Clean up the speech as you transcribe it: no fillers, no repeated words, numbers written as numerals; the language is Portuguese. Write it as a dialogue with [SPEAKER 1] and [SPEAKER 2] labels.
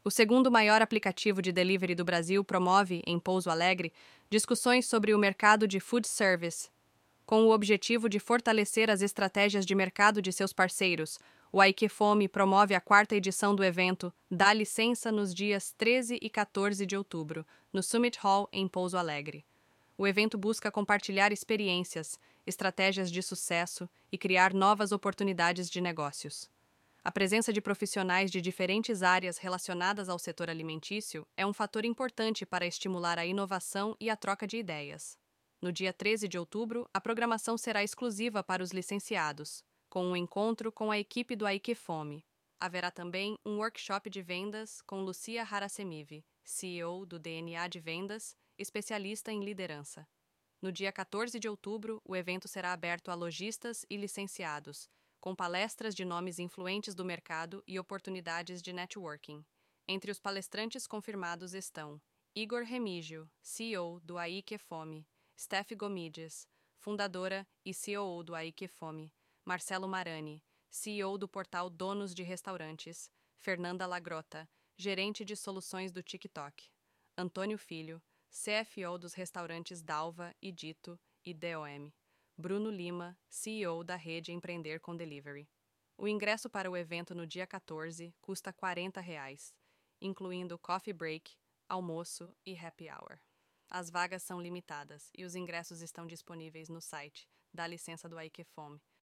[SPEAKER 1] O segundo maior aplicativo de delivery do Brasil promove, em Pouso Alegre, discussões sobre o mercado de food service. Com o objetivo de fortalecer as estratégias de mercado de seus parceiros, o Aikefome promove a quarta edição do evento Dá Licença nos dias 13 e 14 de outubro, no Summit Hall, em Pouso Alegre. O evento busca compartilhar experiências, estratégias de sucesso e criar novas oportunidades de negócios. A presença de profissionais de diferentes áreas relacionadas ao setor alimentício é um fator importante para estimular a inovação e a troca de ideias. No dia 13 de outubro, a programação será exclusiva para os licenciados, com um encontro com a equipe do Aikefome. Haverá também um workshop de vendas com Lucia Harasemivi, CEO do DNA de Vendas, especialista em liderança. No dia 14 de outubro, o evento será aberto a lojistas e licenciados, com palestras de nomes influentes do mercado e oportunidades de networking. Entre os palestrantes confirmados estão Igor Remígio, CEO do Aikefome, Steph Gomides, fundadora e COO do Aikefome, Marcelo Marani, CEO do portal Donos de Restaurantes, Fernanda Lagrota, gerente de soluções do TikTok, Antônio Filho, CFO dos restaurantes Dalva e Dito e DOM, Bruno Lima, CEO da rede Empreender com Delivery. O ingresso para o evento no dia 14 custa R$ 40, incluindo coffee break, almoço e happy hour. As vagas são limitadas e os ingressos estão disponíveis no site da licença do Aikefome,